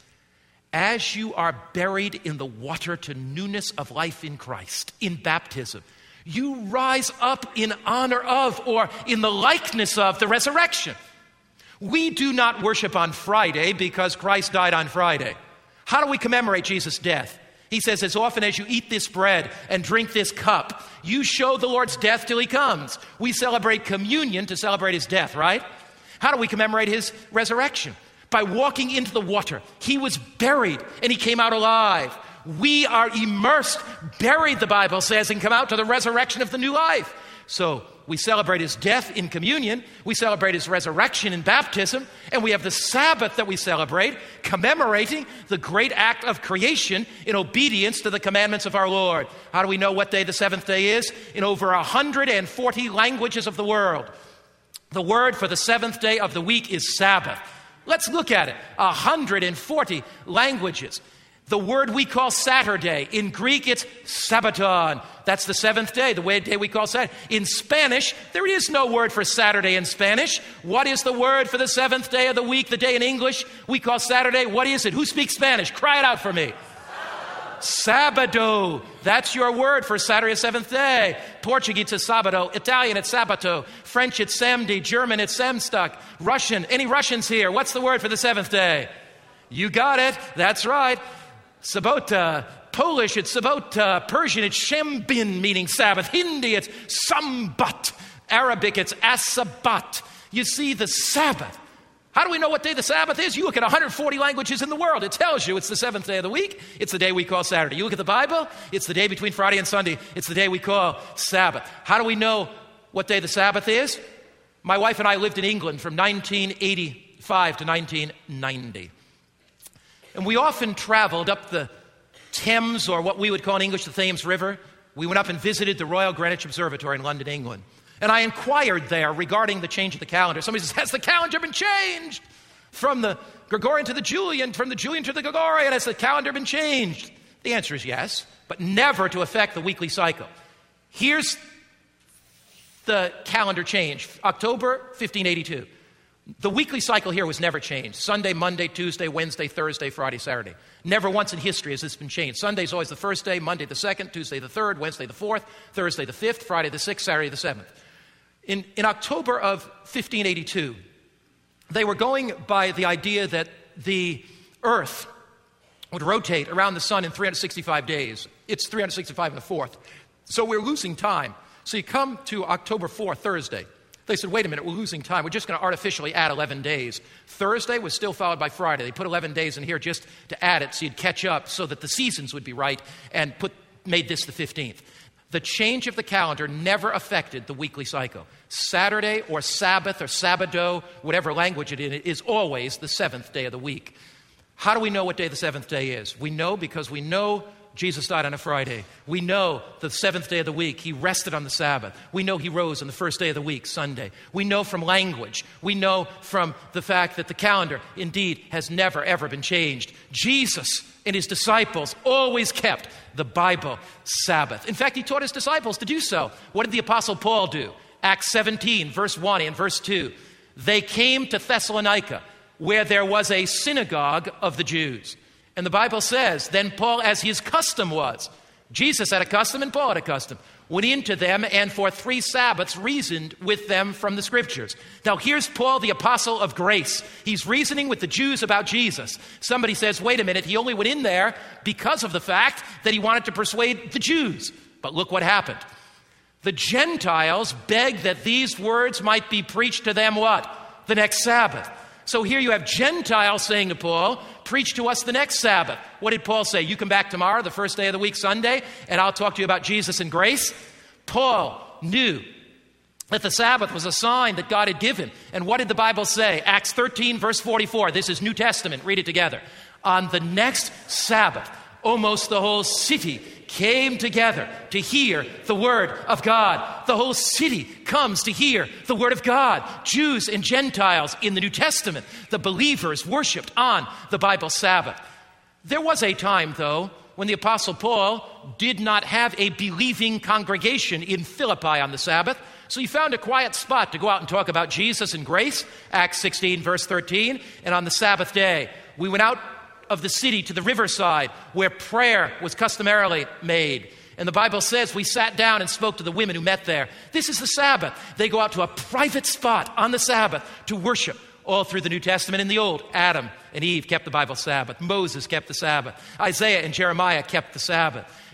as you are buried in the water to newness of life in Christ, in baptism, you rise up in honor of, or in the likeness of, the resurrection. We do not worship on Friday because Christ died on Friday. How do we commemorate Jesus' death? He says, as often as you eat this bread and drink this cup, you show the Lord's death till he comes. We celebrate communion to celebrate his death, right? How do we commemorate his resurrection? By walking into the water, he was buried and he came out alive. We are immersed, buried, the Bible says, and come out to the resurrection of the new life. So we celebrate his death in communion, we celebrate his resurrection in baptism, and we have the Sabbath that we celebrate, commemorating the great act of creation in obedience to the commandments of our Lord. How do we know what day the seventh day is? In over 140 languages of the world. The word for the seventh day of the week is Sabbath. Let's look at it. 140 languages. The word we call Saturday, in Greek it's Sabbaton. That's the seventh day, the day we call Saturday. In Spanish, there is no word for Saturday in Spanish. What is the word for the seventh day of the week, the day in English we call Saturday? What is it? Who speaks Spanish? Cry it out for me. Sabado. That's your word for Saturday, seventh day. Portuguese is Sabado. Italian, it's Sabato. French, it's Samedi. German, it's Samstag. Russian, any Russians here? What's the word for the seventh day? You got it. That's right. Sabota. Polish, it's Sabota. Persian, it's Shembin, meaning Sabbath. Hindi, it's Sambat. Arabic, it's Asabat. You see, the Sabbath. How do we know what day the Sabbath is? You look at 140 languages in the world. It tells you it's the seventh day of the week. It's the day we call Saturday. You look at the Bible, it's the day between Friday and Sunday. It's the day we call Sabbath. How do we know what day the Sabbath is? My wife and I lived in England from 1985 to 1990. And we often traveled up the Thames, or what we would call in English the Thames River. We went up and visited the Royal Greenwich Observatory in London, England. And I inquired there regarding the change of the calendar. Somebody says, has the calendar been changed? From the Gregorian to the Julian, from the Julian to the Gregorian, has the calendar been changed? The answer is yes, but never to affect the weekly cycle. Here's the calendar change, October 1582. The weekly cycle here was never changed. Sunday, Monday, Tuesday, Wednesday, Thursday, Friday, Saturday. Never once in history has this been changed. Sunday's always the first day, Monday the second, Tuesday the third, Wednesday the fourth, Thursday the fifth, Friday the sixth, Saturday the seventh. In October of 1582, they were going by the idea that the Earth would rotate around the sun in 365 days. It's 365 in the fourth. So we're losing time. So you come to October 4th, Thursday. They said, wait a minute, we're losing time. We're just going to artificially add 11 days. Thursday was still followed by Friday. They put 11 days in here just to add it so you'd catch up so that the seasons would be right, and made this the 15th. The change of the calendar never affected the weekly cycle. Saturday or Sabbath or Sabado, whatever language it is always the seventh day of the week. How do we know what day the seventh day is? We know because we know Jesus died on a Friday. We know the seventh day of the week, he rested on the Sabbath. We know he rose on the first day of the week, Sunday. We know from language. We know from the fact that the calendar indeed has never, ever been changed. Jesus and his disciples always kept the Bible Sabbath. In fact, he taught his disciples to do so. What did the Apostle Paul do? Acts 17, verse 1 and verse 2. They came to Thessalonica, where there was a synagogue of the Jews. And the Bible says, then Paul, as his custom was, Jesus had a custom and Paul had a custom, went into them and for 3 Sabbaths reasoned with them from the Scriptures. Now here's Paul, the apostle of grace. He's reasoning with the Jews about Jesus. Somebody says, wait a minute, he only went in there because of the fact that he wanted to persuade the Jews. But look what happened. The Gentiles begged that these words might be preached to them what? The next Sabbath. So here you have Gentiles saying to Paul, preach to us the next Sabbath. What did Paul say? You come back tomorrow, the first day of the week, Sunday, and I'll talk to you about Jesus and grace. Paul knew that the Sabbath was a sign that God had given. And what did the Bible say? Acts 13, verse 44. This is New Testament. Read it together. On the next Sabbath, almost the whole city came together to hear the word of God. The whole city comes to hear the word of God. Jews and Gentiles in the New Testament, the believers worshiped on the Bible Sabbath. There was a time, though, when the Apostle Paul did not have a believing congregation in Philippi on the Sabbath, so he found a quiet spot to go out and talk about Jesus and grace, Acts 16, verse 13, and on the Sabbath day, we went out of the city to the riverside where prayer was customarily made. And the Bible says we sat down and spoke to the women who met there. This is the Sabbath. They go out to a private spot on the Sabbath to worship. All through the New Testament and the Old, Adam and Eve kept the Bible Sabbath. Moses kept the Sabbath. Isaiah and Jeremiah kept the Sabbath.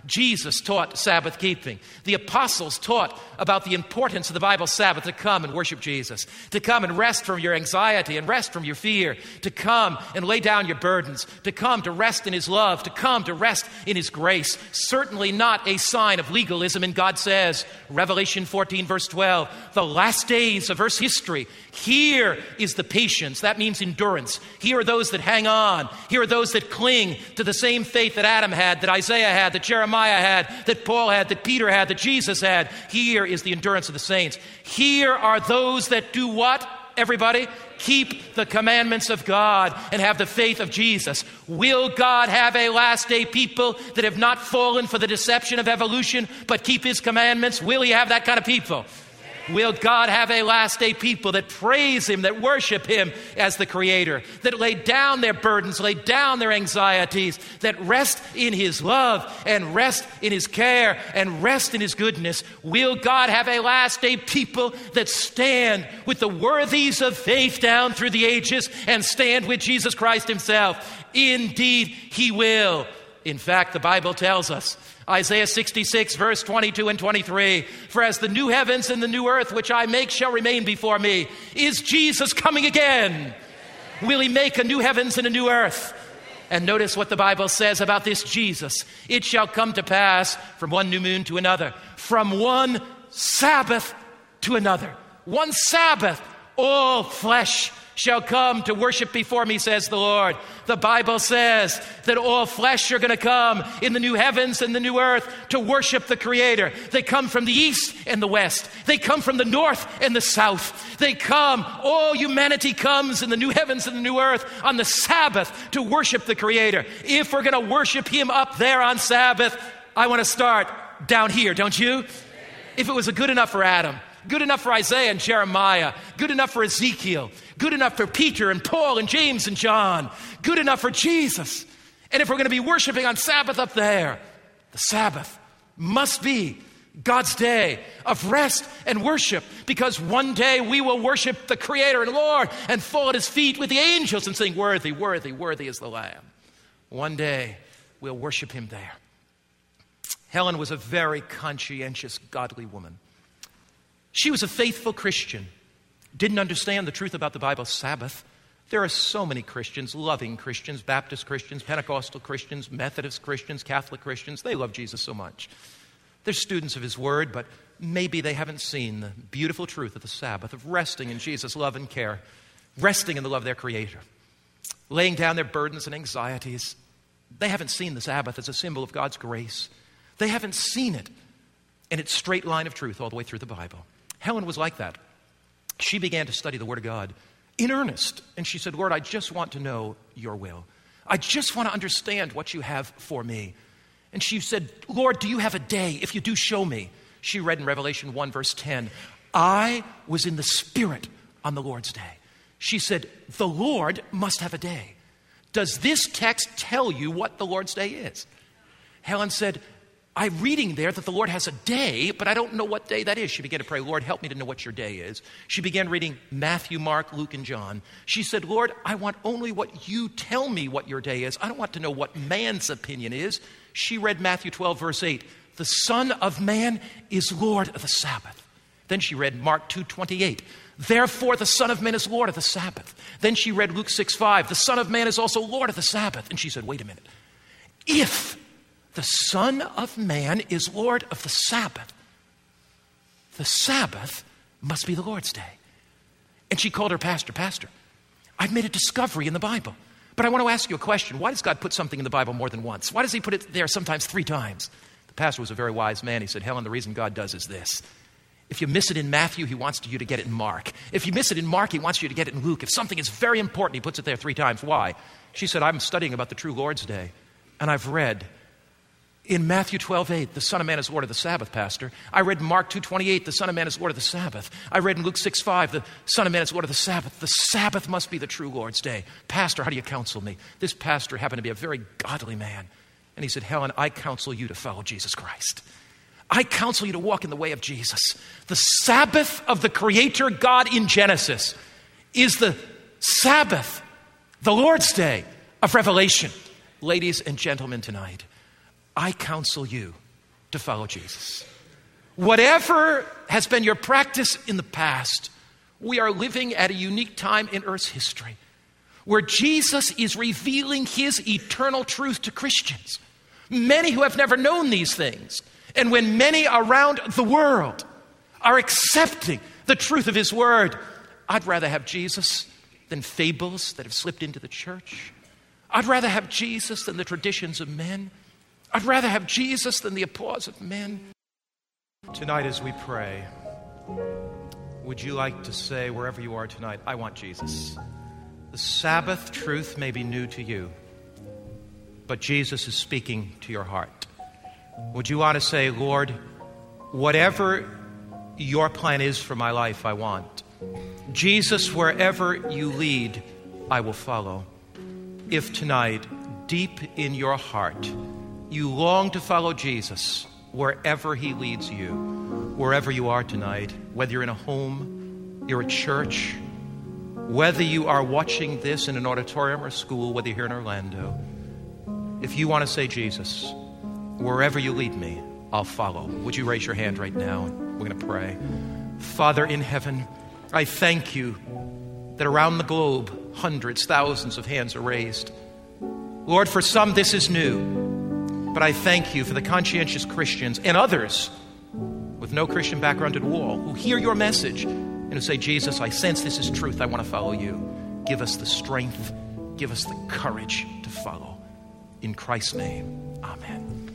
Jesus taught Sabbath keeping. The apostles taught about the importance of the Bible Sabbath, to come and worship Jesus, to come and rest from your anxiety and rest from your fear, to come and lay down your burdens, to come to rest in his love, to come to rest in his grace. Certainly not a sign of legalism. And God says, Revelation 14 verse 12, the last days of earth's history, here is the patience. That means endurance. Here are those that hang on. Here are those that cling to the same faith that Adam had, that Isaiah had, that Jeremiah had, that Paul had, that Peter had, that Jesus had. Here is the endurance of the saints. Here are those that do what? Everybody? Keep the commandments of God and have the faith of Jesus. Will God have a last day people that have not fallen for the deception of evolution but keep his commandments? Will he have that kind of people? Will God have a last day people that praise him, that worship him as the creator, that lay down their burdens, lay down their anxieties, that rest in his love and rest in his care and rest in his goodness? Will God have a last day people that stand with the worthies of faith down through the ages and stand with Jesus Christ himself? Indeed, he will. In fact, the Bible tells us, Isaiah 66, verse 22 and 23, for as the new heavens and the new earth which I make shall remain before me. Is Jesus coming again? Will he make a new heavens and a new earth? And notice what the Bible says about this Jesus. It shall come to pass from one new moon to another, from one Sabbath to another. One Sabbath, all flesh shall come to worship before me, says the Lord. The Bible says that all flesh are going to come in the new heavens and the new earth to worship the Creator. They come from the east and the west. They come from the north and the south. They come, all humanity comes in the new heavens and the new earth on the Sabbath to worship the Creator. If we're going to worship him up there on Sabbath, I want to start down here, don't you? If it was good enough for Adam, good enough for Isaiah and Jeremiah, good enough for Ezekiel, good enough for Peter and Paul and James and John, good enough for Jesus. And if we're going to be worshiping on Sabbath up there, the Sabbath must be God's day of rest and worship, because one day we will worship the Creator and Lord and fall at his feet with the angels and sing, worthy, worthy, worthy is the Lamb. One day we'll worship him there. Helen was a very conscientious, godly woman. She was a faithful Christian, didn't understand the truth about the Bible Sabbath. There are so many Christians, loving Christians, Baptist Christians, Pentecostal Christians, Methodist Christians, Catholic Christians. They love Jesus so much. They're students of his word, but maybe they haven't seen the beautiful truth of the Sabbath, of resting in Jesus' love and care, resting in the love of their Creator, laying down their burdens and anxieties. They haven't seen the Sabbath as a symbol of God's grace. They haven't seen it in its straight line of truth all the way through the Bible. Helen was like that. She began to study the Word of God in earnest. And she said, Lord, I just want to know your will. I just want to understand what you have for me. And she said, Lord, do you have a day? If you do, show me. She read in Revelation 1 verse 10, I was in the Spirit on the Lord's day. She said, the Lord must have a day. Does this text tell you what the Lord's day is? Helen said, I'm reading there that the Lord has a day, but I don't know what day that is. She began to pray, Lord, help me to know what your day is. She began reading Matthew, Mark, Luke, and John. She said, Lord, I want only what you tell me what your day is. I don't want to know what man's opinion is. She read Matthew 12, verse 8. The Son of Man is Lord of the Sabbath. Then she read Mark 2:28. Therefore, the Son of Man is Lord of the Sabbath. Then she read Luke 6:5. The Son of Man is also Lord of the Sabbath. And she said, wait a minute. If the Son of Man is Lord of the Sabbath must be the Lord's day. And she called her pastor, Pastor, I've made a discovery in the Bible, but I want to ask you a question. Why does God put something in the Bible more than once? Why does he put it there sometimes 3 times? The pastor was a very wise man. He said, Helen, the reason God does is this. If you miss it in Matthew, he wants you to get it in Mark. If you miss it in Mark, he wants you to get it in Luke. If something is very important, he puts it there 3 times. Why? She said, I'm studying about the true Lord's day, and I've read in Matthew 12:8, the Son of Man is Lord of the Sabbath, Pastor. I read in Mark 2:28, the Son of Man is Lord of the Sabbath. I read in Luke 6:5, the Son of Man is Lord of the Sabbath. The Sabbath must be the true Lord's day. Pastor, how do you counsel me? This pastor happened to be a very godly man. And he said, Helen, I counsel you to follow Jesus Christ. I counsel you to walk in the way of Jesus. The Sabbath of the Creator God in Genesis is the Sabbath, the Lord's day of Revelation. Ladies and gentlemen, tonight, I counsel you to follow Jesus. Whatever has been your practice in the past, we are living at a unique time in Earth's history where Jesus is revealing his eternal truth to Christians, many who have never known these things. And when many around the world are accepting the truth of his word, I'd rather have Jesus than fables that have slipped into the church. I'd rather have Jesus than the traditions of men. I'd rather have Jesus than the applause of men. Tonight as we pray, would you like to say wherever you are tonight, I want Jesus. The Sabbath truth may be new to you, but Jesus is speaking to your heart. Would you want to say, Lord, whatever your plan is for my life, I want. Jesus, wherever you lead, I will follow. If tonight, deep in your heart, you long to follow Jesus, wherever he leads you, wherever you are tonight, whether you're in a home, you're at church, whether you are watching this in an auditorium or school, whether you're here in Orlando, if you want to say, Jesus, wherever you lead me, I'll follow. Would you raise your hand right now? We're going to pray. Father in heaven, I thank you that around the globe, hundreds, thousands of hands are raised. Lord, for some this is new, but I thank you for the conscientious Christians and others with no Christian background at all who hear your message and who say, Jesus, I sense this is truth. I want to follow you. Give us the strength. Give us the courage to follow. In Christ's name, amen.